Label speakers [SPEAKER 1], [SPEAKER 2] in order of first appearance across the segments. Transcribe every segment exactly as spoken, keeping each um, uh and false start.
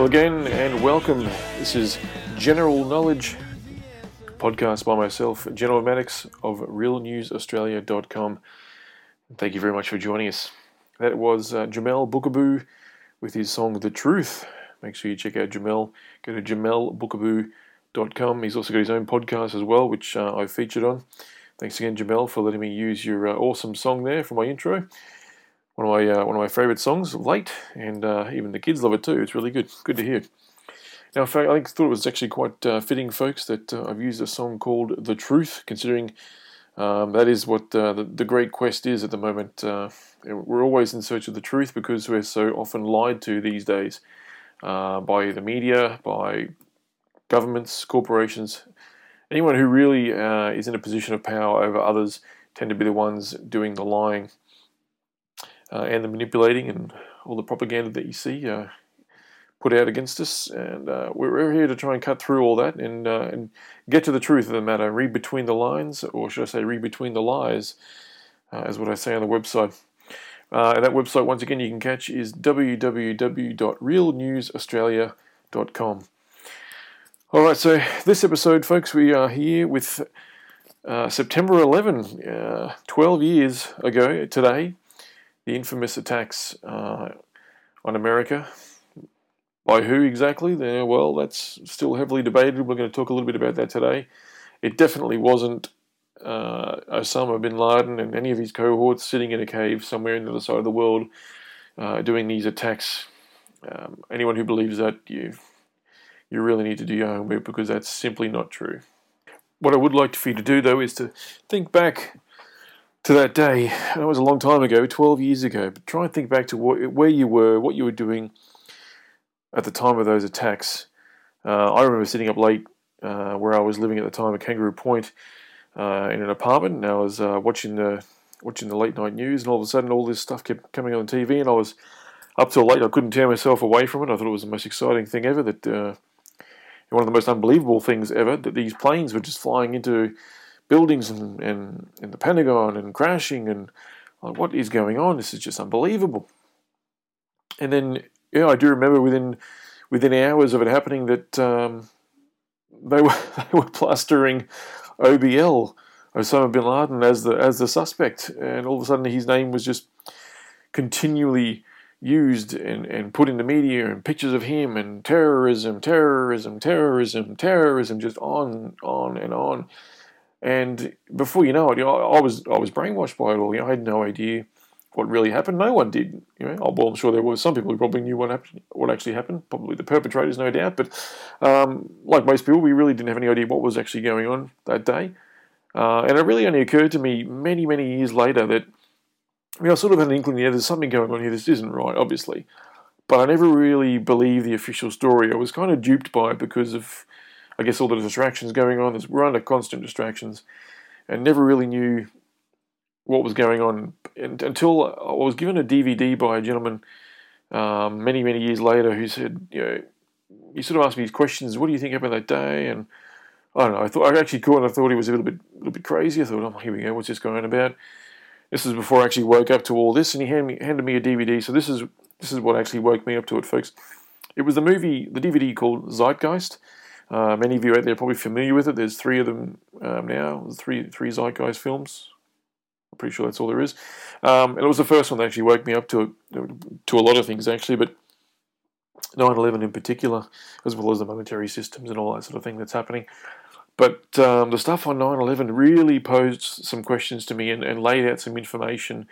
[SPEAKER 1] again and welcome. This is General Knowledge, podcast by myself, General Maddox of real news australia dot com. Thank you very much for joining us. That was uh, Jamel Bookaboo with his song The Truth. Make sure you check out Jamel. Go to jamel bookaboo dot com. He's also got his own podcast as well, which uh, I've featured on. Thanks again, Jamel, for letting me use your uh, awesome song there for my intro. One of my uh, one of my favourite songs of late, and uh, even the kids love it too. It's really good. Good to hear. Now, in fact, I think thought it was actually quite uh, fitting, folks, that uh, I've used a song called The Truth, considering um, that is what uh, the, the great quest is at the moment. Uh, we're always in search of the truth because we're so often lied to these days uh, by the media, by governments, corporations. Anyone who really uh, is in a position of power over others tend to be the ones doing the lying. Uh, and the manipulating and all the propaganda that you see uh, put out against us. And uh, we're, we're here to try and cut through all that and, uh, and get to the truth of the matter, read between the lines, or should I say read between the lies, uh, is what I say on the website. Uh, and that website, once again, you can catch is w w w dot real news australia dot com. All right, so this episode, folks, we are here with uh, September eleventh, uh, twelve years ago today. The infamous attacks uh, on America. By who exactly? Well, that's still heavily debated. We're going to talk a little bit about that today. It definitely wasn't uh, Osama bin Laden and any of his cohorts sitting in a cave somewhere in the other side of the world uh, doing these attacks. Um, anyone who believes that, you you really need to do your homework, because that's simply not true. What I would like for you to do, though, is to think back to that day. That was a long time ago, twelve years ago. But try and think back to what, where you were, what you were doing at the time of those attacks. Uh, I remember sitting up late uh, where I was living at the time at Kangaroo Point uh, in an apartment, and I was uh, watching the watching the late night news, and all of a sudden all this stuff kept coming on T V, and I was up till late. I couldn't tear myself away from it. I thought it was the most exciting thing ever, that uh, one of the most unbelievable things ever, that these planes were just flying into buildings and, and, and the Pentagon and crashing, and like, what is going on? This is just unbelievable. And then, yeah, I do remember within within hours of it happening that um, they were they were plastering O B L, Osama bin Laden, as the as the suspect, and all of a sudden his name was just continually used and, and put in the media, and pictures of him, and terrorism, terrorism, terrorism, terrorism, just on, on and on. And before you know it, you know, I was I was brainwashed by it all. You know, I had no idea what really happened. No one did. You know, oh, well, I'm sure there were some people who probably knew what happened, what actually happened. Probably the perpetrators, no doubt. But um, like most people, we really didn't have any idea what was actually going on that day. Uh, and it really only occurred to me many, many years later that, I mean, I sort of had an inkling, yeah, there's something going on here. This isn't right, obviously. But I never really believed the official story. I was kind of duped by it because of, I guess, all the distractions going on. We're under constant distractions, and never really knew what was going on and, until I was given a D V D by a gentleman um, many, many years later, who said, you know, he sort of asked me these questions. What do you think happened that day? And I don't know. I thought I actually caught, and I thought he was a little bit, a little bit crazy. I thought, oh, here we go. What's this going on about? This is before I actually woke up to all this, and he handed me, handed me a D V D. So this is this is what actually woke me up to it, folks. It was the movie, the D V D called Zeitgeist. Uh, many of you out there are probably familiar with it. There's three of them um, now, three three Zeitgeist films. I'm pretty sure that's all there is. Um, and it was the first one that actually woke me up to to a lot of things, actually, but nine eleven in particular, as well as the monetary systems and all that sort of thing that's happening. But um, the stuff on nine eleven really posed some questions to me, and, and laid out some information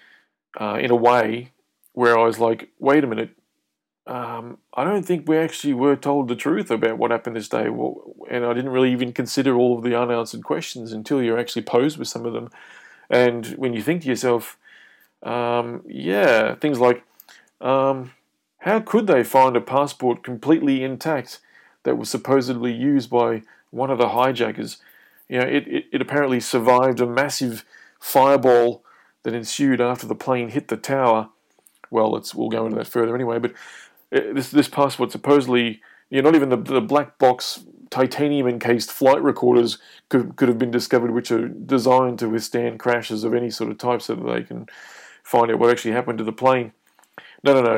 [SPEAKER 1] uh, in a way where I was like, wait a minute, Um, I don't think we actually were told the truth about what happened this day, well, and I didn't really even consider all of the unanswered questions until you're actually posed with some of them. And when you think to yourself, um, yeah, things like, um, how could they find a passport completely intact that was supposedly used by one of the hijackers? You know, it, it, it apparently survived a massive fireball that ensued after the plane hit the tower. Well, let's we'll go into that further anyway, but This this passport supposedly, you know, not even the, the black box titanium encased flight recorders could could have been discovered, which are designed to withstand crashes of any sort of type, so that they can find out what actually happened to the plane. No, no, no.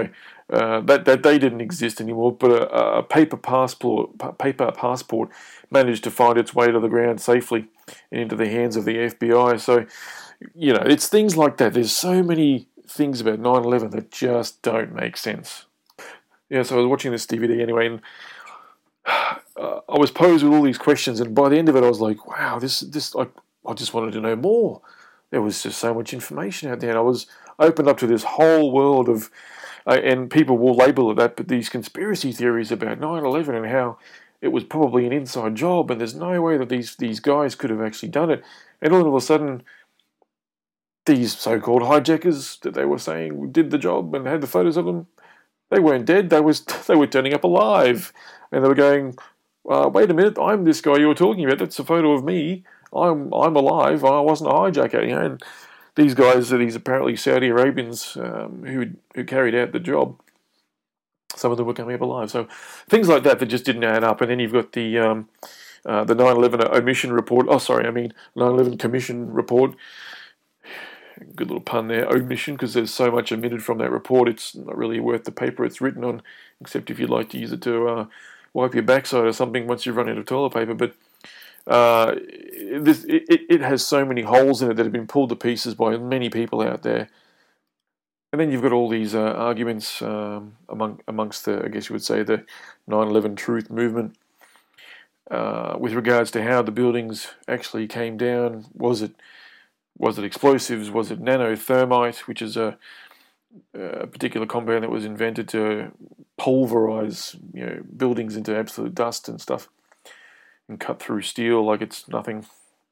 [SPEAKER 1] uh, that that they didn't exist anymore, but a, a paper passport paper passport managed to find its way to the ground safely and into the hands of the F B I. So, you know, it's things like that. There's so many things about nine eleven that just don't make sense. Yeah, so I was watching this D V D anyway, and uh, I was posed with all these questions, and by the end of it, I was like, "Wow, this, this, I, I just wanted to know more." There was just so much information out there, and I was opened up to this whole world of, uh, and people will label it that, but these conspiracy theories about nine eleven and how it was probably an inside job, and there's no way that these these guys could have actually done it, and all of a sudden, these so-called hijackers that they were saying did the job and had the photos of them, they weren't dead. They was they were turning up alive, and they were going, uh, "Wait a minute, I'm this guy you were talking about. That's a photo of me. I'm I'm alive. I wasn't a hijacker." You know, and these guys are these apparently Saudi Arabians um, who who carried out the job. Some of them were coming up alive. So things like that that just didn't add up. And then you've got the um, uh, the nine eleven omission report. Oh, sorry, I mean nine eleven commission report. Good little pun there, omission, because there's so much omitted from that report, it's not really worth the paper it's written on, except if you'd like to use it to uh, wipe your backside or something once you've run out of toilet paper. But uh, this it, it has so many holes in it that have been pulled to pieces by many people out there. And then you've got all these uh, arguments um, among amongst the, I guess you would say, the nine eleven truth movement uh, with regards to how the buildings actually came down. Was it Was it explosives? Was it nanothermite, which is a, a particular compound that was invented to pulverize, you know, buildings into absolute dust and stuff, and cut through steel like it's nothing?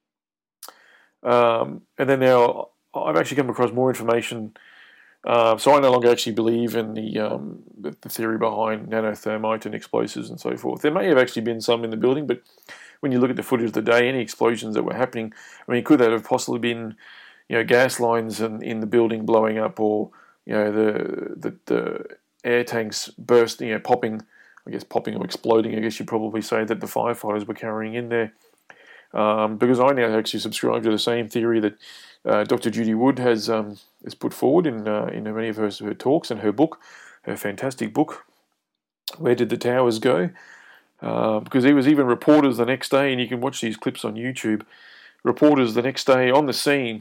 [SPEAKER 1] Um, and then now I've actually come across more information, uh, so I no longer actually believe in the, um, the the theory behind nanothermite and explosives and so forth. There may have actually been some in the building, but when you look at the footage of the day, any explosions that were happening, I mean, could that have possibly been, you know, gas lines in, in the building blowing up, or, you know, the, the the air tanks bursting, you know, popping, I guess popping or exploding, I guess you'd probably say, that the firefighters were carrying in there. Um, because I now actually subscribe to the same theory that uh, Doctor Judy Wood has um, has put forward in uh, in many of her, her talks and her book, her fantastic book, Where Did the Towers Go? Uh, because there was even reporters the next day, and you can watch these clips on YouTube, reporters the next day on the scene,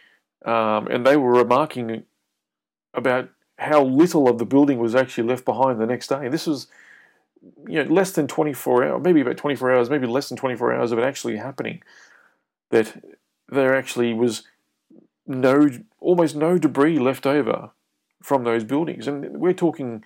[SPEAKER 1] um, and they were remarking about how little of the building was actually left behind the next day. And this was, you know, less than twenty-four hours, maybe about twenty-four hours, maybe less than twenty-four hours of it actually happening, that there actually was no, almost no debris left over from those buildings. And we're talking,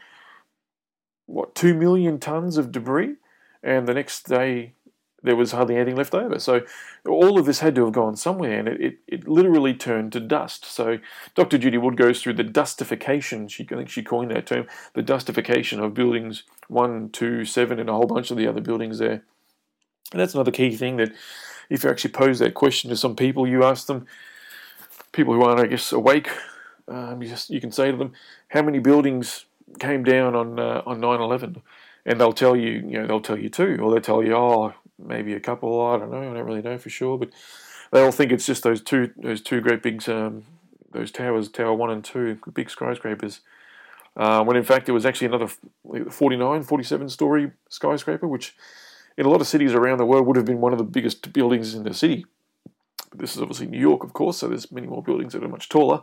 [SPEAKER 1] what, two million tons of debris? And the next day, there was hardly anything left over. So all of this had to have gone somewhere, and it, it, it literally turned to dust. So Doctor Judy Wood goes through the dustification, she, I think she coined that term, the dustification of buildings one, two, seven, and a whole bunch of the other buildings there. And that's another key thing, that if you actually pose that question to some people, you ask them, people who aren't, I guess, awake, um, you, just, you can say to them, how many buildings came down on uh, on nine eleven? And they'll tell you, you know, they'll tell you two, or they'll tell you, oh, maybe a couple. I don't know. I don't really know for sure, but they all think it's just those two, those two great big, um, those towers, Tower One and Two, big skyscrapers. Uh, when in fact it was actually another forty-nine, forty-seven story skyscraper, which in a lot of cities around the world would have been one of the biggest buildings in the city. But this is obviously New York, of course, so there's many more buildings that are much taller.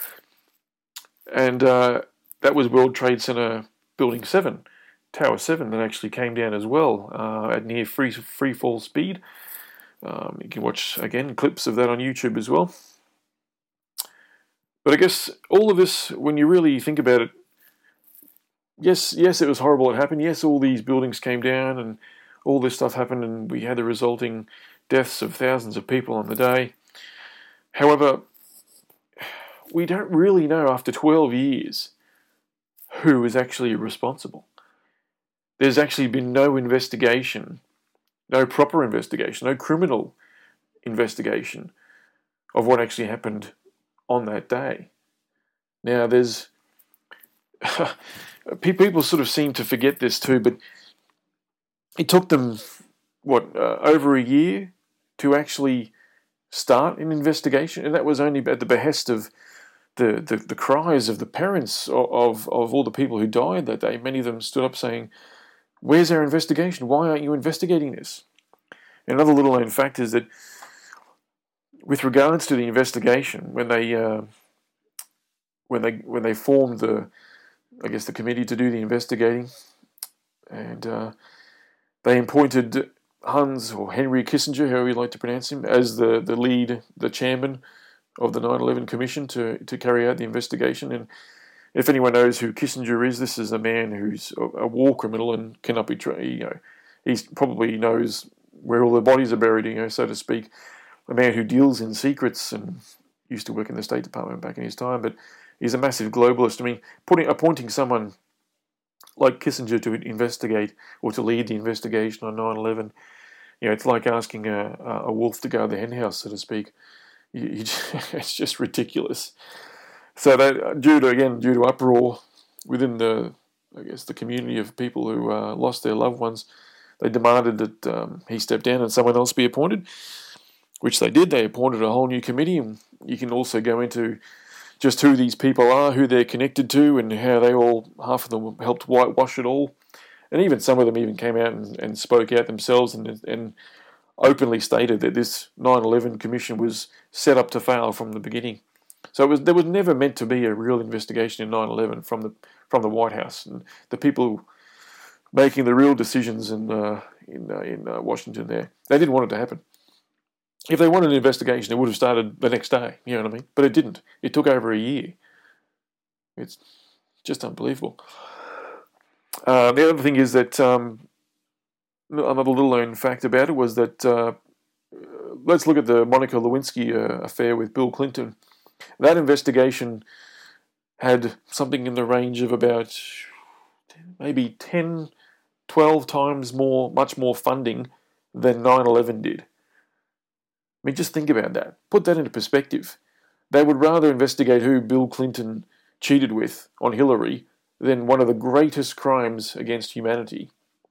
[SPEAKER 1] And uh, that was World Trade Center Building Seven. Tower seven that actually came down as well uh, at near free free fall speed. Um, you can watch, again, clips of that on YouTube as well. But I guess all of this, when you really think about it, yes, yes, it was horrible it happened. Yes, all these buildings came down and all this stuff happened, and we had the resulting deaths of thousands of people on the day. However, we don't really know after twelve years who is actually responsible. There's actually been no investigation, no proper investigation, no criminal investigation of what actually happened on that day. Now, there's people sort of seem to forget this too, but it took them, what, uh, over a year to actually start an investigation, and that was only at the behest of the, the, the cries of the parents of, of, of all the people who died that day. Many of them stood up saying, "Where's our investigation? Why aren't you investigating this?" Another little known fact is that with regards to the investigation, when they uh, when they when they formed the, I guess, the committee to do the investigating, and uh, they appointed Hans, or Henry Kissinger, however you like to pronounce him, as the, the lead, the chairman of the nine eleven Commission to, to carry out the investigation. And if anyone knows who Kissinger is, this is a man who's a war criminal and cannot be, you know, he probably knows where all the bodies are buried, you know, so to speak. A man who deals in secrets and used to work in the State Department back in his time, but he's a massive globalist. I mean, putting appointing someone like Kissinger to investigate or to lead the investigation on nine eleven, you know, it's like asking a, a wolf to guard the henhouse, so to speak. You, you just, it's just ridiculous. So that, due to again, due to uproar within the, I guess, the community of people who uh, lost their loved ones, they demanded that um, he step down and someone else be appointed, which they did. They appointed a whole new committee, and you can also go into just who these people are, who they're connected to, and how they all, half of them helped whitewash it all. And even some of them even came out and, and spoke out themselves and, and openly stated that this nine eleven Commission was set up to fail from the beginning. So it was there was never meant to be a real investigation in nine eleven from the from the White House. And the people making the real decisions in uh, in uh, in uh, Washington there, they didn't want it to happen. If they wanted an investigation, it would have started the next day, you know what I mean? But it didn't. It took over a year. It's just unbelievable. Uh, the other thing is that um, another little known fact about it was that, uh, let's look at the Monica Lewinsky uh, affair with Bill Clinton. That investigation had something in the range of about maybe ten, twelve times more, much more funding than nine eleven did. I mean, just think about that. Put that into perspective. They would rather investigate who Bill Clinton cheated with on Hillary than one of the greatest crimes against humanity.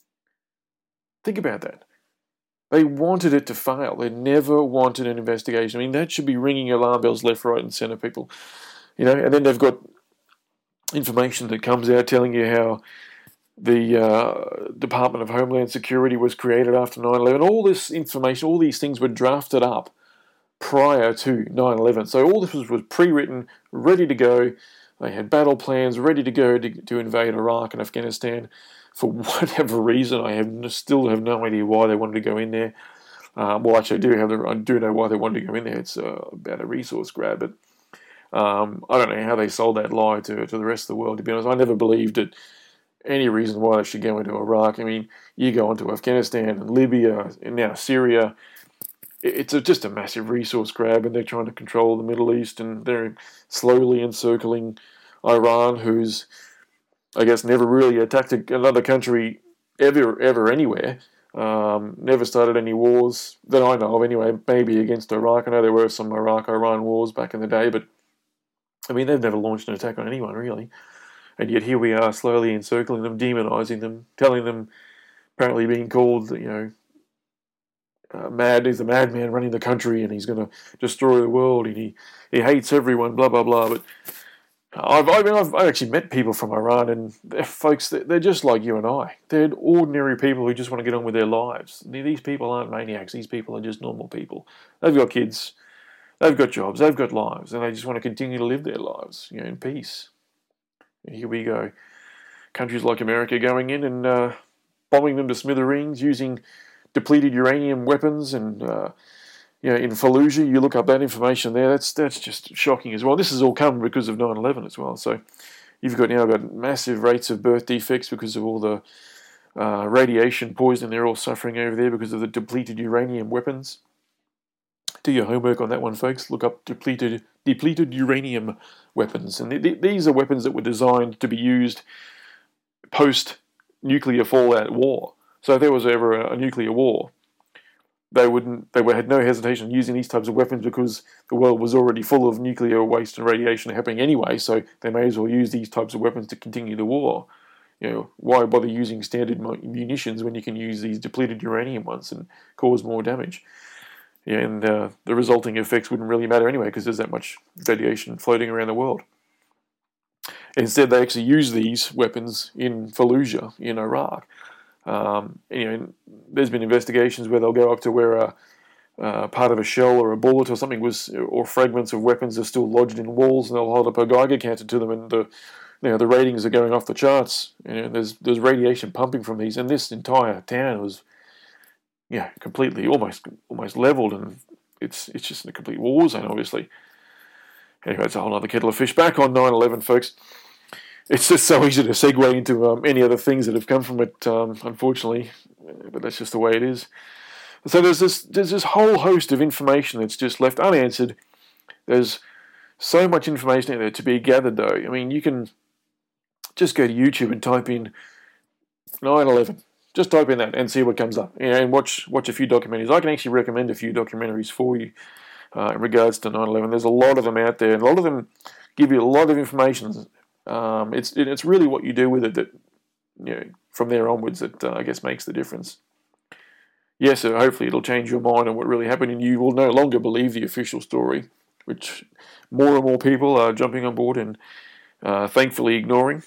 [SPEAKER 1] Think about that. They wanted it to fail. They never wanted an investigation. I mean, that should be ringing alarm bells left, right, and centre, people. You know, and then they've got information that comes out telling you how the uh, Department of Homeland Security was created after nine eleven. All this information, all these things were drafted up prior to nine eleven. So all this was, was pre-written, ready to go. They had battle plans ready to go to, to invade Iraq and Afghanistan. For whatever reason, I have still have no idea why they wanted to go in there. Um, well, actually, I do have the, I do know why they wanted to go in there. It's uh, about a resource grab, but um, I don't know how they sold that lie to to the rest of the world. To be honest, I never believed it. Any reason why they should go into Iraq. I mean, you go into Afghanistan and Libya and now Syria. It's a, just a massive resource grab, and they're trying to control the Middle East, and they're slowly encircling Iran, who's, I guess, never really attacked another country ever, ever anywhere. Um, never started any wars that I know of anyway, maybe against Iraq. I know there were some Iraq-Iran wars back in the day, but I mean, they've never launched an attack on anyone, really. And yet here we are, slowly encircling them, demonising them, telling them, apparently being called, you know, uh, mad. He's a madman running the country, and he's going to destroy the world, and he, he hates everyone, blah blah blah. But I've I mean I've, I've actually met people from Iran, and they're folks, they're just like you and I. They're ordinary people who just want to get on with their lives. These people aren't maniacs. These people are just normal people. They've got kids, they've got jobs, they've got lives, and they just want to continue to live their lives, you know, in peace. Here we go. Countries like America going in and uh, bombing them to smithereens, using depleted uranium weapons, and uh, you know, in Fallujah, you look up that information there. That's that's just shocking as well. This has all come because of nine eleven as well. So you've got now got massive rates of birth defects because of all the uh, radiation poisoning they're all suffering over there because of the depleted uranium weapons. Do your homework on that one, folks. Look up depleted depleted uranium weapons. And th- th- these are weapons that were designed to be used post-nuclear fallout war. So if there was ever a, a nuclear war, they wouldn't. They had no hesitation in using these types of weapons because the world was already full of nuclear waste and radiation happening anyway. So they may as well use these types of weapons to continue the war. You know, why bother using standard munitions when you can use these depleted uranium ones and cause more damage? Yeah, and uh, the resulting effects wouldn't really matter anyway because there's that much radiation floating around the world. Instead, they actually use these weapons in Fallujah in Iraq. Um, you know, there's been investigations where they'll go up to where a uh, part of a shell or a bullet or something was, or fragments of weapons are still lodged in walls, and they'll hold up a Geiger counter to them, and the you know the ratings are going off the charts. You know, there's there's radiation pumping from these, and this entire town was, yeah, completely almost almost leveled, and it's it's just a complete war zone, obviously. Anyway, it's a whole other kettle of fish. Back on nine eleven, folks. It's just so easy to segue into um, any other things that have come from it, um, unfortunately, but that's just the way it is. So there's this there's this whole host of information that's just left unanswered. There's so much information out there to be gathered, though. I mean, you can just go to YouTube and type in nine eleven. Just type in that and see what comes up, you know, and watch watch a few documentaries. I can actually recommend a few documentaries for you uh, in regards to nine eleven. There's a lot of them out there, and a lot of them give you a lot of information. Um, it's it, it's really what you do with it that, you know, from there onwards that uh, I guess makes the difference. Yes, so hopefully it'll change your mind on what really happened, and you will no longer believe the official story, which more and more people are jumping on board and uh, thankfully ignoring.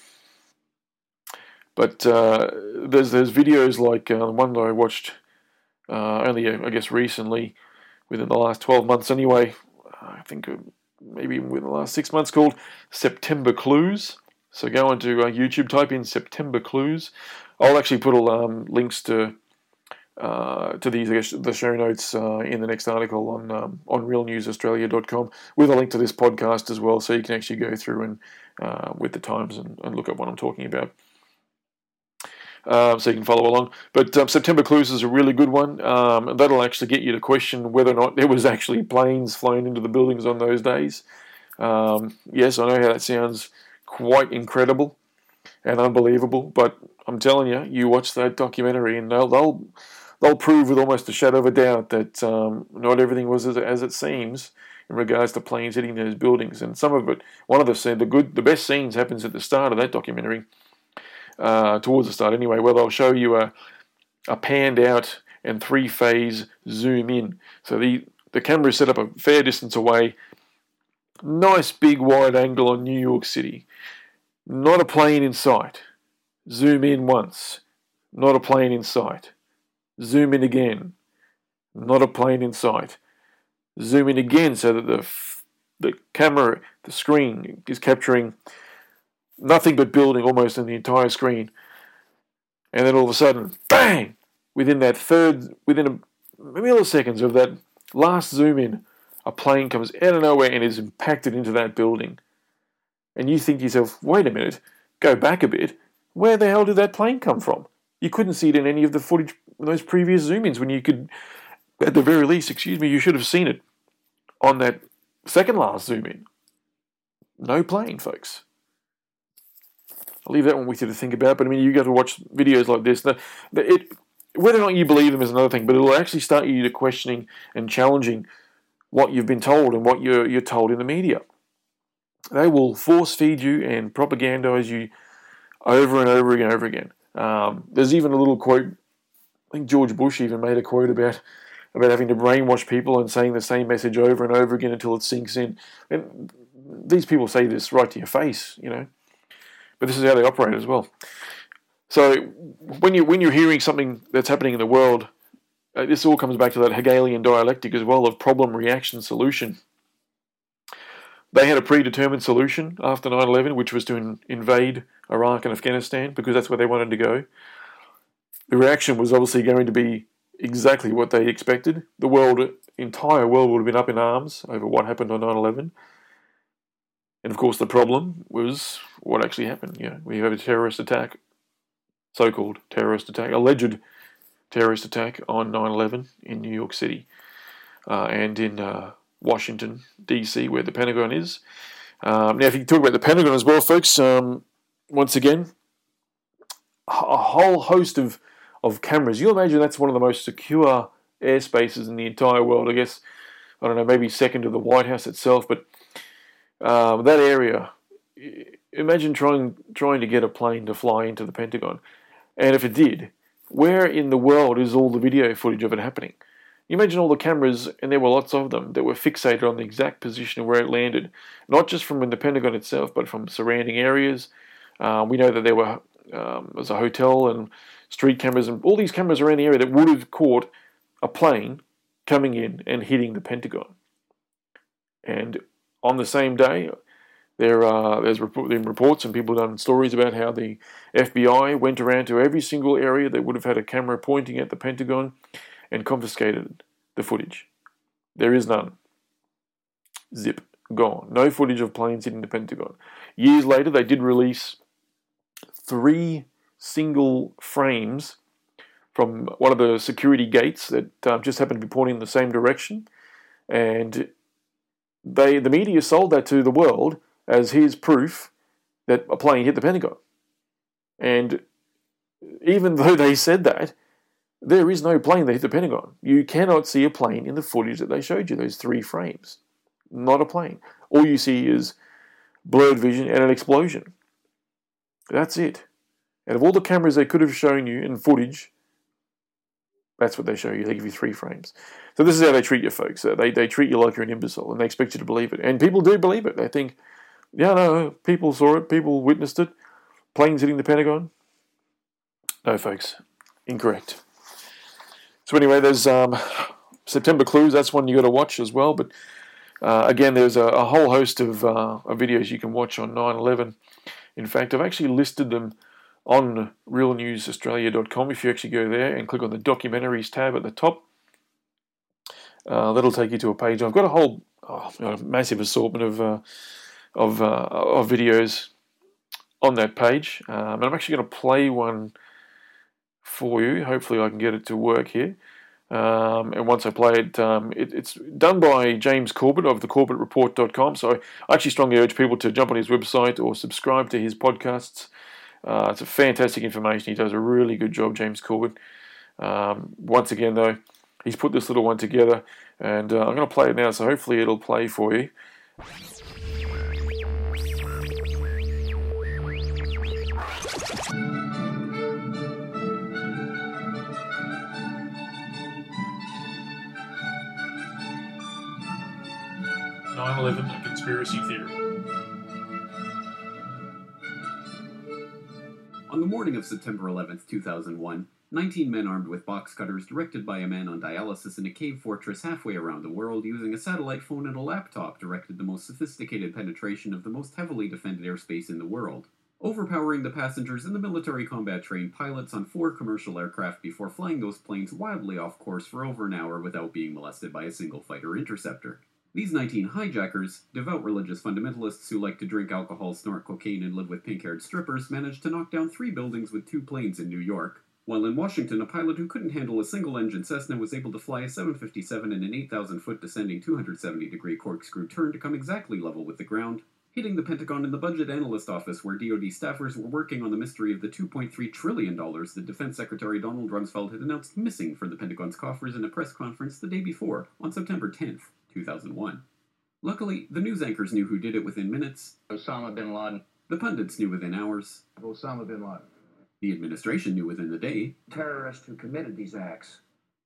[SPEAKER 1] But uh, there's there's videos like uh, the one that I watched uh, only, I guess, recently, within the last twelve months anyway, I think uh, maybe even within the last six months, called September Clues. So go onto uh, YouTube, type in September Clues. I'll actually put all um, links to uh, to these, I guess, the show notes uh, in the next article on um, on real news australia dot com, with a link to this podcast as well, so you can actually go through and uh, with the times and, and look at what I'm talking about. Um, so you can follow along. But um, September Clues is a really good one. Um, and that'll actually get you to question whether or not there was actually planes flown into the buildings on those days. Um, yes, I know how that sounds quite incredible and unbelievable, but I'm telling you, you watch that documentary and they'll they'll, they'll prove with almost a shadow of a doubt that um, not everything was as, as it seems in regards to planes hitting those buildings. And some of it, one of the the good, the best scenes happens at the start of that documentary. Uh, towards the start anyway, where they'll show you a, a panned out and three phase zoom in. So the, the camera is set up a fair distance away. Nice big wide angle on New York City. Not a plane in sight. Zoom in once. Not a plane in sight. Zoom in again. Not a plane in sight. Zoom in again so that the the camera, the screen is capturing nothing but building almost in the entire screen. And then all of a sudden, bang! Within that third, within a milliseconds of that last zoom in, a plane comes out of nowhere and is impacted into that building. And you think to yourself, wait a minute, go back a bit. Where the hell did that plane come from? You couldn't see it in any of the footage, those previous zoom-ins, when you could, at the very least, excuse me, you should have seen it on that second last zoom-in. No plane, folks. I'll leave that one with you to think about, but I mean, you got to watch videos like this. The, the, it, whether or not you believe them is another thing, but it'll actually start you to questioning and challenging what you've been told and what you're, you're told in the media. They will force feed you and propagandize you over and over again and over again. Um, there's even a little quote, I think George Bush even made a quote about about having to brainwash people and saying the same message over and over again until it sinks in. And these people say this right to your face, you know. But this is how they operate as well. So when you when you're hearing something that's happening in the world, uh, this all comes back to that Hegelian dialectic as well of problem, reaction, solution. They had a predetermined solution after nine eleven, which was to in, invade Iraq and Afghanistan because that's where they wanted to go. The reaction was obviously going to be exactly what they expected. The world, entire world would have been up in arms over what happened on nine eleven. And of course, the problem was what actually happened. You know, we have a terrorist attack, so-called terrorist attack, alleged terrorist attack on nine eleven in New York City uh, and in uh, Washington, D C, where the Pentagon is. Um, now, if you talk about the Pentagon as well, folks, um, once again, a whole host of, of cameras. You imagine that's one of the most secure airspaces in the entire world. I guess, I don't know, maybe second to the White House itself, but Um, that area, imagine trying trying to get a plane to fly into the Pentagon. And if it did, where in the world is all the video footage of it happening? You imagine all the cameras, and there were lots of them, that were fixated on the exact position of where it landed, not just from the Pentagon itself, but from surrounding areas. Uh, we know that there were um, there was a hotel and street cameras, and all these cameras around the area that would have caught a plane coming in and hitting the Pentagon. And on the same day, there uh, there's been reports and people done stories about how the F B I went around to every single area that would have had a camera pointing at the Pentagon and confiscated the footage. There is none. Zip. Gone. No footage of planes hitting the Pentagon. Years later, they did release three single frames from one of the security gates that uh, just happened to be pointing in the same direction. And they, the media sold that to the world as here's proof that a plane hit the Pentagon. And even though they said that, there is no plane that hit the Pentagon. You cannot see a plane in the footage that they showed you, those three frames. Not a plane. All you see is blurred vision and an explosion. That's it. Out of all the cameras they could have shown you in footage, that's what they show you. They give you three frames. So this is how they treat you, folks. They, they treat you like you're an imbecile, and they expect you to believe it. And people do believe it. They think, yeah, no, people saw it, people witnessed it. Planes hitting the Pentagon. No, folks. Incorrect. So anyway, there's um, September Clues. That's one you got to watch as well. But uh, again, there's a, a whole host of, uh, of videos you can watch on nine eleven. In fact, I've actually listed them on real news australia dot com. If you actually go there and click on the documentaries tab at the top, uh, that'll take you to a page. I've got a whole oh, a massive assortment of uh, of uh, of videos on that page, um, and I'm actually going to play one for you. Hopefully I can get it to work here. Um, and once I play it, um, it, it's done by James Corbett of the corbett report dot com. So I actually strongly urge people to jump on his website or subscribe to his podcasts. Uh, it's a fantastic information. He does a really good job, James Corbett. Um, once again, though, he's put this little one together, and uh, I'm going to play it now, so hopefully it'll play for you. nine eleven, a conspiracy theory.
[SPEAKER 2] On the morning of September eleventh, two thousand one, nineteen men armed with box cutters directed by a man on dialysis in a cave fortress halfway around the world using a satellite phone and a laptop directed the most sophisticated penetration of the most heavily defended airspace in the world, overpowering the passengers and the military combat-trained pilots on four commercial aircraft before flying those planes wildly off course for over an hour without being molested by a single fighter interceptor. These nineteen hijackers, devout religious fundamentalists who like to drink alcohol, snort cocaine, and live with pink-haired strippers, managed to knock down three buildings with two planes in New York, while in Washington a pilot who couldn't handle a single-engine Cessna was able to fly a seven fifty-seven in an eight thousand foot descending two hundred seventy degree corkscrew turn to come exactly level with the ground, hitting the Pentagon in the Budget Analyst Office where D O D staffers were working on the mystery of the two point three trillion dollars that Defense Secretary Donald Rumsfeld had announced missing from the Pentagon's coffers in a press conference the day before, on September tenth, two thousand one. Luckily, the news anchors knew who did it within minutes.
[SPEAKER 3] Osama bin Laden.
[SPEAKER 2] The pundits knew within hours.
[SPEAKER 3] Osama bin Laden.
[SPEAKER 2] The administration knew within the day.
[SPEAKER 3] Terrorists who committed these acts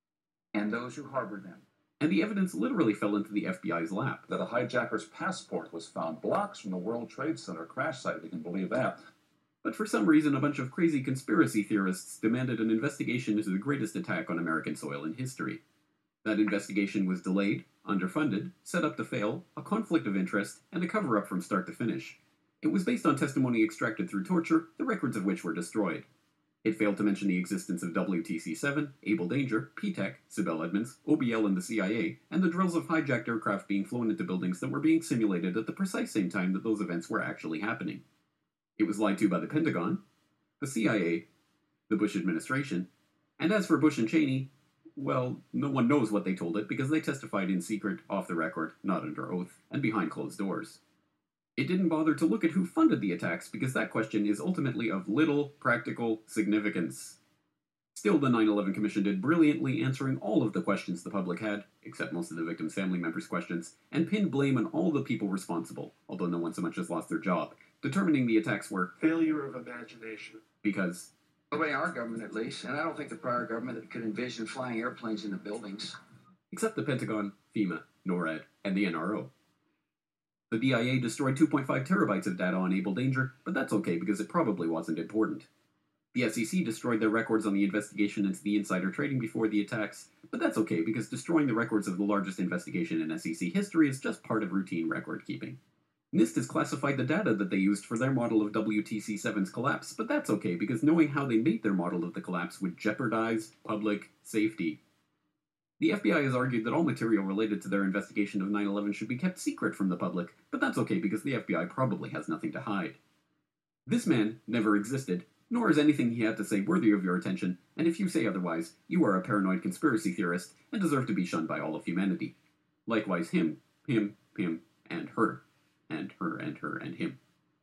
[SPEAKER 3] and those who harbored them.
[SPEAKER 2] And the evidence literally fell into the F B I's lap.
[SPEAKER 4] That a hijacker's passport was found blocks from the World Trade Center crash site, if you can believe that.
[SPEAKER 2] But for some reason, a bunch of crazy conspiracy theorists demanded an investigation into the greatest attack on American soil in history. That investigation was delayed, underfunded, set up to fail, a conflict of interest, and a cover-up from start to finish. It was based on testimony extracted through torture, the records of which were destroyed. It failed to mention the existence of W T C seven, Able Danger, P TEC, Sibel Edmonds, O B L and the C I A, and the drills of hijacked aircraft being flown into buildings that were being simulated at the precise same time that those events were actually happening. It was lied to by the Pentagon, the C I A, the Bush administration, and as for Bush and Cheney, well, no one knows what they told it because they testified in secret, off the record, not under oath, and behind closed doors. It didn't bother to look at who funded the attacks because that question is ultimately of little practical significance. Still, the nine eleven Commission did brilliantly answering all of the questions the public had, except most of the victims' family members' questions, and pinned blame on all the people responsible, although no one so much as lost their job, determining the attacks were
[SPEAKER 5] failure of imagination.
[SPEAKER 2] Because
[SPEAKER 3] Nobody in our government, at least, and I don't think the prior government could envision flying airplanes into buildings.
[SPEAKER 2] except the Pentagon, FEMA, NORAD, and the N R O. The D I A destroyed two point five terabytes of data on Able Danger, but that's okay because it probably wasn't important. The S E C destroyed their records on the investigation into the insider trading before the attacks, but that's okay because destroying the records of the largest investigation in S E C history is just part of routine record keeping. NIST has classified the data that they used for their model of W T C seven's collapse, but that's okay because knowing how they made their model of the collapse would jeopardize public safety. The F B I has argued that all material related to their investigation of nine eleven should be kept secret from the public, but that's okay because the F B I probably has nothing to hide. This man never existed, nor is anything he had to say worthy of your attention, and if you say otherwise, you are a paranoid conspiracy theorist and deserve to be shunned by all of humanity. Likewise him, him, him, and her, and her, and her, and him.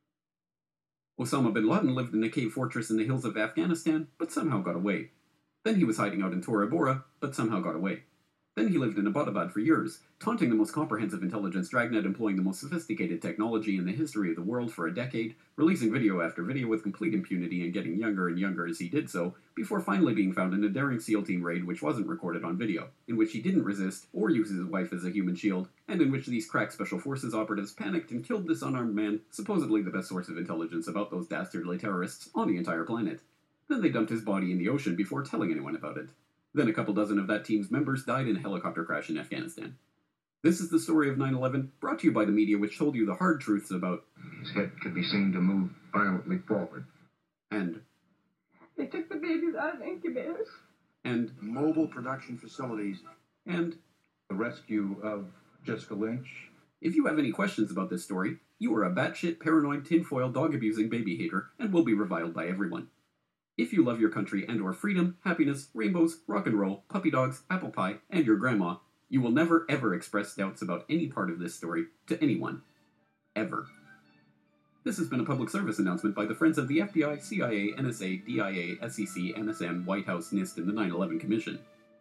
[SPEAKER 2] Osama bin Laden lived in a cave fortress in the hills of Afghanistan, but somehow got away. Then he was hiding out in Tora Bora, but somehow got away. Then he lived in Abbottabad for years, taunting the most comprehensive intelligence dragnet employing the most sophisticated technology in the history of the world for a decade, releasing video after video with complete impunity and getting younger and younger as he did so, before finally being found in a daring SEAL team raid which wasn't recorded on video, in which he didn't resist or use his wife as a human shield, and in which these crack special forces operatives panicked and killed this unarmed man, supposedly the best source of intelligence about those dastardly terrorists on the entire planet. Then they dumped his body in the ocean before telling anyone about it. Then a couple dozen of that team's members died in a helicopter crash in Afghanistan. This is the story of nine eleven, brought to you by the media which told you the hard truths about...
[SPEAKER 6] His head could be seen to move violently forward.
[SPEAKER 2] And...
[SPEAKER 7] They took the babies out of incubators.
[SPEAKER 2] And...
[SPEAKER 5] Mobile production facilities.
[SPEAKER 2] And...
[SPEAKER 4] The rescue of Jessica Lynch.
[SPEAKER 2] If you have any questions about this story, you are a batshit, paranoid, tinfoil, dog-abusing baby hater, and will be reviled by everyone. If you love your country and or freedom, happiness, rainbows, rock and roll, puppy dogs, apple pie, and your grandma, you will never ever express doubts about any part of this story to anyone. Ever. This has been a public service announcement by the Friends of the F B I, C I A, N S A, D I A, S E C, N S M, White House, NIST, and the nine eleven Commission.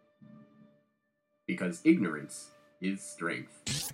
[SPEAKER 2] Because ignorance is strength.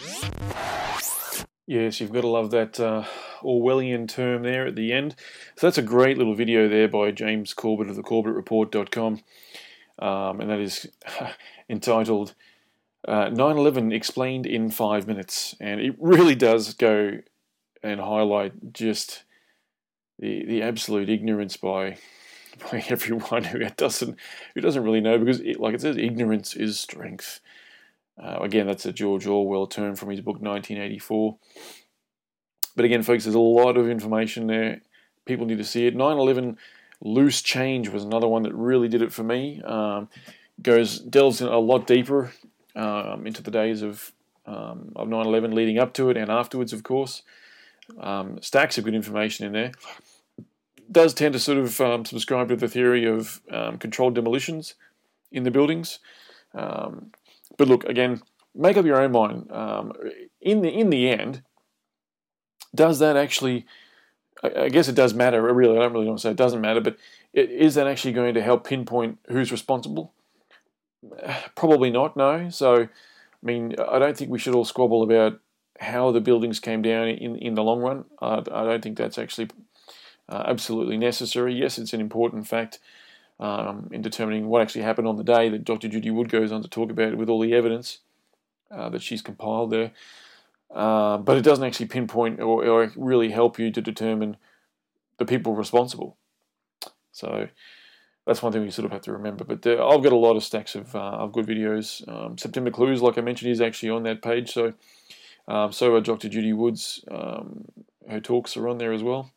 [SPEAKER 1] Yes, you've got to love that uh, Orwellian term there at the end. So that's a great little video there by James Corbett of the Corbett Report dot com, um, and that is entitled uh, nine eleven Explained in Five Minutes. And it really does go and highlight just the the absolute ignorance by by everyone who doesn't who doesn't really know, because, it, like it says, ignorance is strength. Uh, again, that's a George Orwell term from his book nineteen eighty-four. But again, folks, there's a lot of information there. People need to see it. nine eleven Loose Change was another one that really did it for me. Um, goes delves in a lot deeper um, into the days of um, of nine eleven, leading up to it and afterwards, of course. Um, stacks of good information in there. Does tend to sort of um, subscribe to the theory of um, controlled demolitions in the buildings. Um, But look, again, make up your own mind. Um, in the in the end, does that actually? I, I guess it does matter. Really, I don't really want to say it doesn't matter, but it, is that actually going to help pinpoint who's responsible? Probably not. No. So, I mean, I don't think we should all squabble about how the buildings came down in in the long run. Uh, I don't think that's actually uh, absolutely necessary. Yes, it's an important fact. Um, in determining what actually happened on the day that Doctor Judy Wood goes on to talk about it with all the evidence uh, that she's compiled there. Uh, but it doesn't actually pinpoint or, or really help you to determine the people responsible. So that's one thing we sort of have to remember. But uh, I've got a lot of stacks of, uh, of good videos. Um, September Clues, like I mentioned, is actually on that page. So um, so are Doctor Judy Wood's. Um, her talks are on there as well.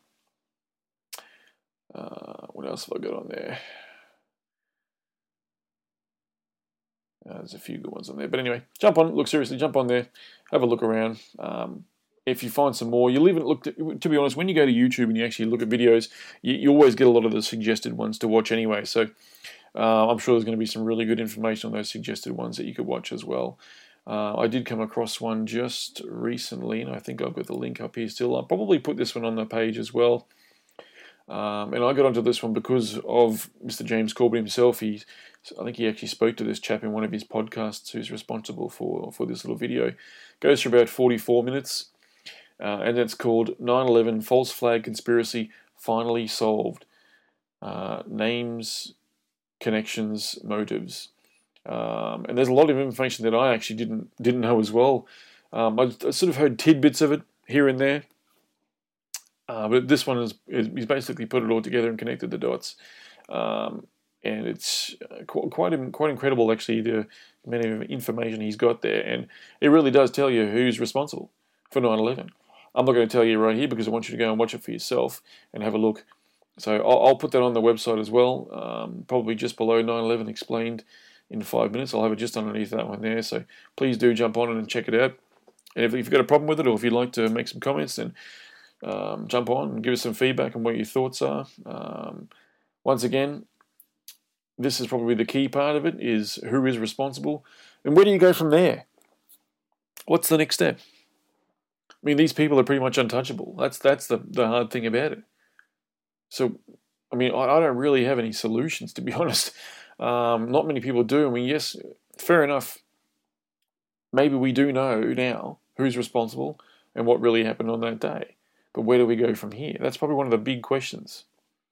[SPEAKER 1] Uh, what else have I got on there? Uh, there's a few good ones on there. But anyway, jump on, look, seriously, jump on there, have a look around. Um, if you find some more, you'll even look, to, to be honest, when you go to YouTube and you actually look at videos, you, you always get a lot of the suggested ones to watch anyway. So uh, I'm sure there's going to be some really good information on those suggested ones that you could watch as well. Uh, I did come across one just recently, and I think I've got the link up here still. I'll probably put this one on the page as well. Um, and I got onto this one because of Mister James Corbett himself. He, I think he actually spoke to this chap in one of his podcasts who's responsible for, for this little video. It goes for about forty-four minutes, uh, and it's called nine eleven False Flag Conspiracy Finally Solved. Uh, names, connections, motives. Um, and there's a lot of information that I actually didn't didn't know as well. Um, I, I sort of heard tidbits of it here and there, uh, but this one is, is he's basically put it all together and connected the dots, um, and it's quite quite, quite incredible actually the amount of information he's got there, and it really does tell you who's responsible for nine eleven. I'm not going to tell you right here because I want you to go and watch it for yourself and have a look. So I'll, I'll put that on the website as well, um, probably just below nine eleven Explained in five minutes. I'll have it just underneath that one there. So please do jump on it and check it out. And if you've got a problem with it, or if you'd like to make some comments, then um, jump on and give us some feedback on what your thoughts are. Um, once again, this is probably the key part of it, is who is responsible. And where do you go from there? What's the next step? I mean, these people are pretty much untouchable. That's that's the, the hard thing about it. So, I mean, I, I don't really have any solutions, to be honest. Um, not many people do. I mean, yes, fair enough. Maybe we do know now who's responsible and what really happened on that day. But where do we go from here? That's probably one of the big questions.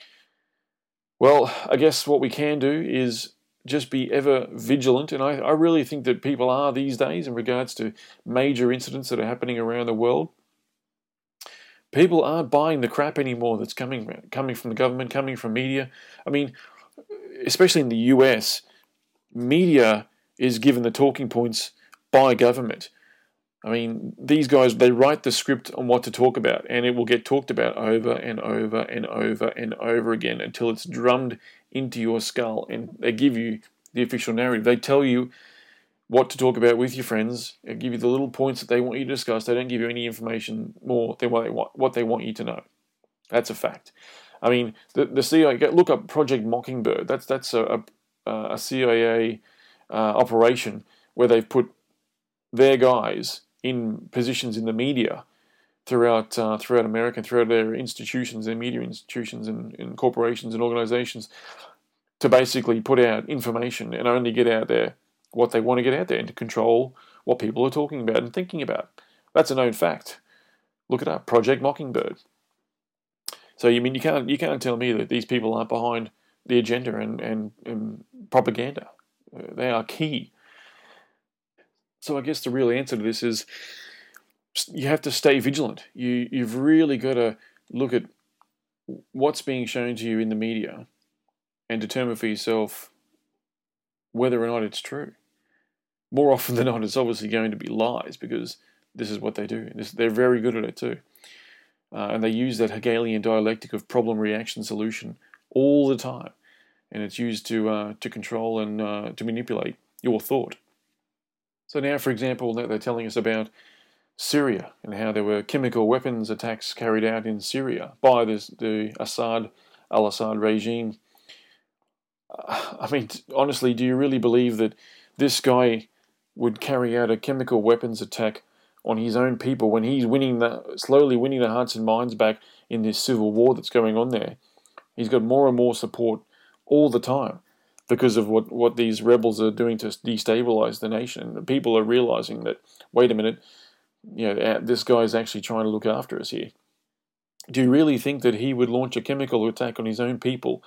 [SPEAKER 1] Well, I guess what we can do is just be ever vigilant. And I, I really think that people are these days in regards to major incidents that are happening around the world. People aren't buying the crap anymore that's coming, coming from the government, coming from media. I mean, especially in the U S, media is given the talking points by government. I mean, these guys, they write the script on what to talk about, and it will get talked about over and over and over and over again until it's drummed into your skull, and they give you the official narrative. They tell you what to talk about with your friends, and give you the little points that they want you to discuss. They don't give you any information more than what they want, what they want you to know. That's a fact. I mean, the, the C I A, look up Project Mockingbird. That's that's a, a, a C I A uh, operation where they've put their guys in positions in the media throughout uh, throughout America, and throughout their institutions, their media institutions and, and corporations and organizations, to basically put out information and only get out there what they want to get out there, and to control what people are talking about and thinking about. That's a known fact. Look it up, Project Mockingbird. So you mean you can't you can't tell me that these people aren't behind the agenda and, and, and propaganda. They are key. So I guess the real answer to this is you have to stay vigilant. You you've really got to look at what's being shown to you in the media and determine for yourself whether or not it's true. More often than not, it's obviously going to be lies, because this is what they do. This, they're very good at it too. Uh, and they use that Hegelian dialectic of problem, reaction, solution all the time. And it's used to uh, to control and uh, to manipulate your thought. So now, for example, they're telling us about Syria and how there were chemical weapons attacks carried out in Syria by this, the Assad, al-Assad regime. Uh, I mean, honestly, do you really believe that this guy would carry out a chemical weapons attack on his own people when he's winning the, slowly winning the hearts and minds back in this civil war that's going on there? He's got more and more support all the time because of what, what these rebels are doing to destabilize the nation. And people are realizing that, wait a minute, you know, this guy's actually trying to look after us here. Do you really think that he would launch a chemical attack on his own people?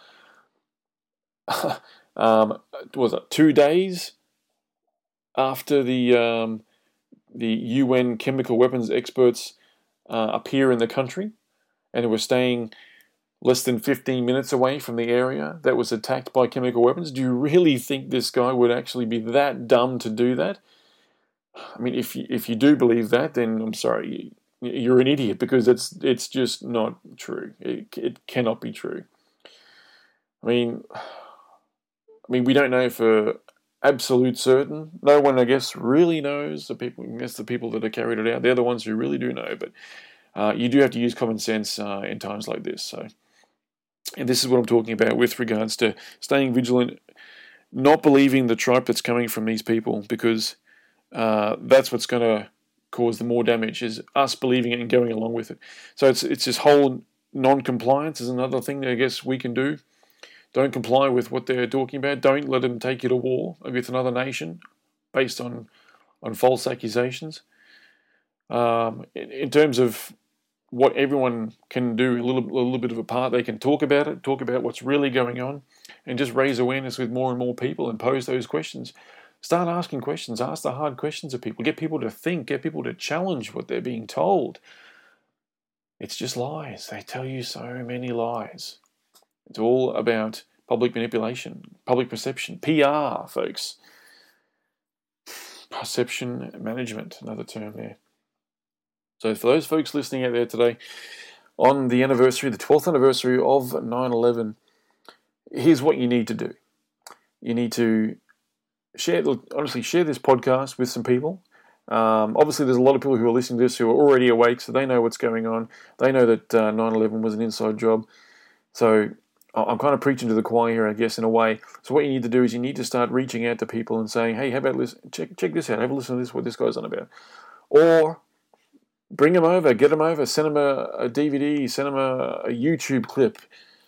[SPEAKER 1] um, was it two days after the um, the U N chemical weapons experts uh, appear in the country, and they were staying less than fifteen minutes away from the area that was attacked by chemical weapons? Do you really think this guy would actually be that dumb to do that? I mean, if you, if you do believe that, then I'm sorry, you're an idiot, because it's it's just not true. It it cannot be true. I mean, I mean, we don't know for absolute certain. No one, I guess, really knows. The people, I guess, the people that have carried it out, they're the ones who really do know. But uh, you do have to use common sense uh, in times like this. So, and this is what I'm talking about with regards to staying vigilant, not believing the tripe that's coming from these people, because uh, that's what's going to cause the more damage, is us believing it and going along with it. So it's it's this whole non-compliance is another thing that I guess we can do. Don't comply with what they're talking about. Don't let them take you to war with another nation based on on false accusations. Um, in, in terms of what everyone can do a little, a little bit of a part. They can talk about it, talk about what's really going on, and just raise awareness with more and more people and pose those questions. Start asking questions. Ask the hard questions of people. Get people to think. Get people to challenge what they're being told. It's just lies. They tell you so many lies. It's all about public manipulation, public perception, P R, folks. Perception management, another term there. So for those folks listening out there today, on the anniversary, the twelfth anniversary of nine eleven, here's what you need to do. You need to share, honestly, share this podcast with some people. Um, obviously, there's a lot of people who are listening to this who are already awake, so they know what's going on. They know that uh, nine eleven was an inside job. So I'm kind of preaching to the choir here, I guess, in a way. So what you need to do is you need to start reaching out to people and saying, hey, how about listen, check check this out, have a listen to this, what this guy's on about. Or bring them over, get them over, send them a, a D V D, send them a, a YouTube clip.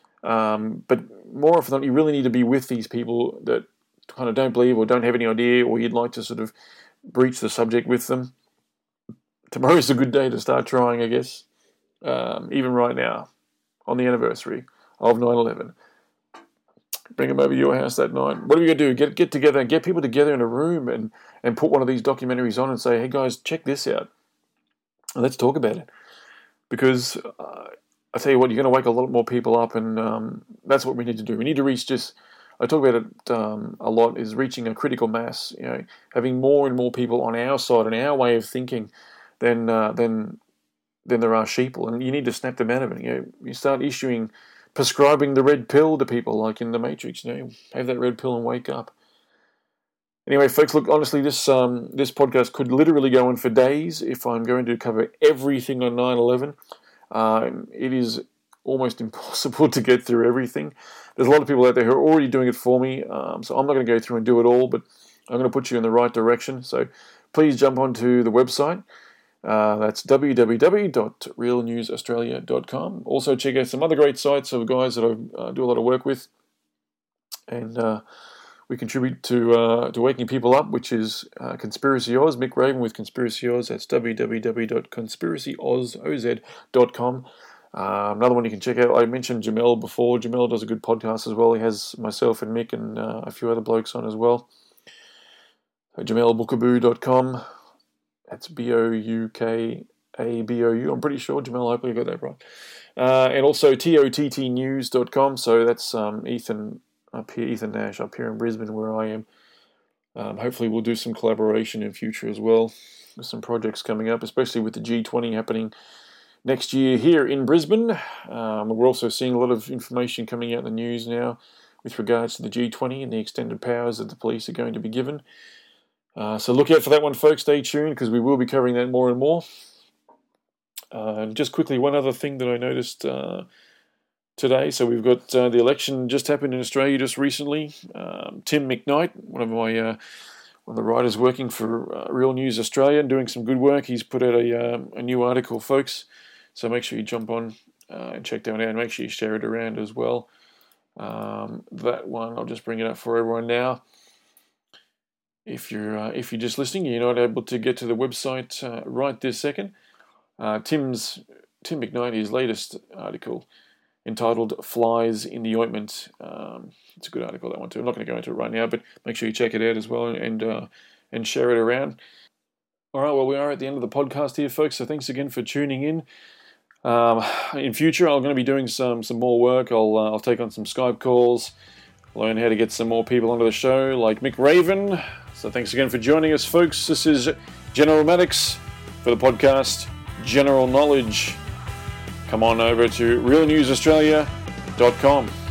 [SPEAKER 1] Um, but more often than not, you really need to be with these people that kind of don't believe or don't have any idea, or you'd like to sort of breach the subject with them. Tomorrow's a good day to start trying, I guess, um, even right now, on the anniversary of nine eleven. Bring them over to your house that night. What are we going to do? Get get together, get people together in a room and, and put one of these documentaries on and say, hey guys, check this out. And let's talk about it. Because uh, I tell you what, you're going to wake a lot more people up, and um, that's what we need to do. We need to reach just, I talk about it um, a lot, is reaching a critical mass, you know, having more and more people on our side and our way of thinking than, uh, than, than there are sheeple. And you need to snap them out of it. You know, you start issuing, prescribing the red pill to people like in the Matrix, you know, have that red pill and wake up. Anyway, folks, look, honestly, this um, this podcast could literally go on for days if I'm going to cover everything on nine eleven. Uh, it is almost impossible to get through everything. There's a lot of people out there who are already doing it for me, um, so I'm not going to go through and do it all, but I'm going to put you in the right direction. So please jump onto the website. Uh, that's w w w dot real news australia dot com. Also check out some other great sites of guys that I uh, do a lot of work with. And uh, we contribute to uh, to waking people up, which is uh, Conspiracy Oz. Mick Raven with Conspiracy Oz. That's w w w dot conspiracy oz dot com. Uh, another one you can check out. I mentioned Jamel before. Jamel does a good podcast as well. He has myself and Mick and uh, a few other blokes on as well. Uh, jamel bookaboo dot com. That's B O U K A B O U. I'm pretty sure, Jamel, hopefully I got that right. Uh, and also T O T T news dot com. So that's um, Ethan up here, Ethan Nash up here in Brisbane where I am. Um, hopefully we'll do some collaboration in future as well. There's some projects coming up, especially with the G twenty happening next year here in Brisbane. Um, we're also seeing a lot of information coming out in the news now with regards to the G twenty and the extended powers that the police are going to be given. Uh, so look out for that one, folks. Stay tuned because we will be covering that more and more. Uh, and just quickly, one other thing that I noticed uh, today. So we've got uh, the election just happened in Australia just recently. Um, Tim McKnight, one of my uh, one of the writers working for uh, Real News Australia, and doing some good work. He's put out a um, a new article, folks. So make sure you jump on uh, and check that out, and make sure you share it around as well. Um, that one, I'll just bring it up for everyone now. If you're uh, if you're just listening, you're not able to get to the website uh, right this second. Uh, Tim's Tim McKnight, his latest article entitled "Flies in the Ointment." Um, it's a good article, that one too. I'm not going to go into it right now, but make sure you check it out as well and uh, and share it around. All right, well, we are at the end of the podcast here, folks. So thanks again for tuning in. Um, in future, I'm going to be doing some some more work. I'll uh, I'll take on some Skype calls, learn how to get some more people onto the show, like Mick Raven. So thanks again for joining us, folks. This is General Maddox for the podcast General Knowledge. Come on over to real news australia dot com.